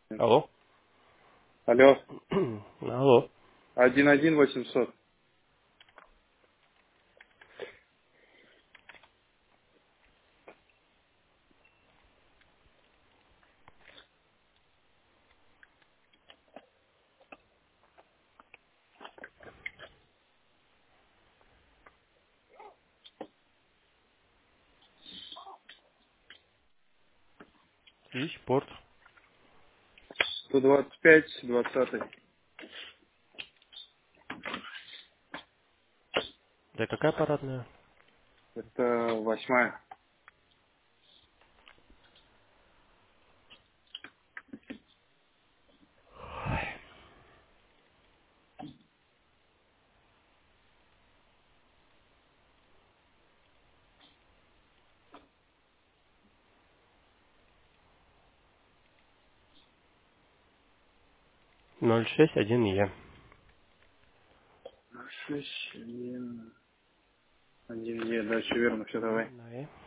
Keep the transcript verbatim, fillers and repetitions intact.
Алло. Алло, Алло. один один восемьсот. Свищпорт. сто двадцать пять, двадцатый. Да какая парадная? Это восьмая. ноль шесть один Е. шесть, один, один, Е, да, все верно, все, давай. Давай.